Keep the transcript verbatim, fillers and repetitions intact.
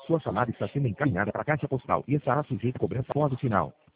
Sua chamada está sendo encaminhada para a caixa postal e estará sujeita a cobrança após o sinal.